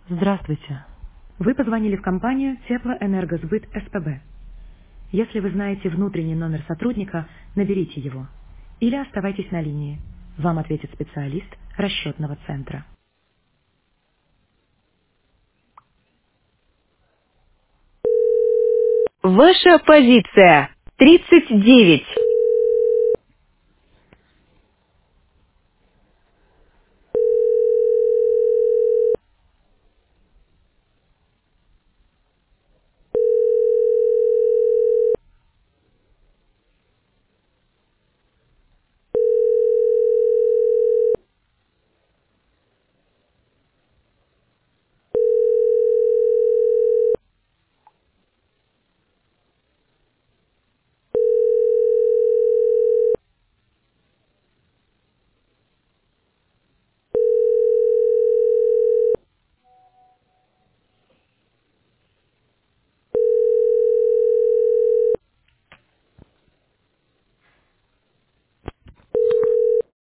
Здравствуйте. Вы позвонили в компанию Теплоэнергосбыт СПБ. Если вы знаете внутренний номер сотрудника, наберите его. Или оставайтесь на линии. Вам ответит специалист расчетного центра. Ваша позиция 39.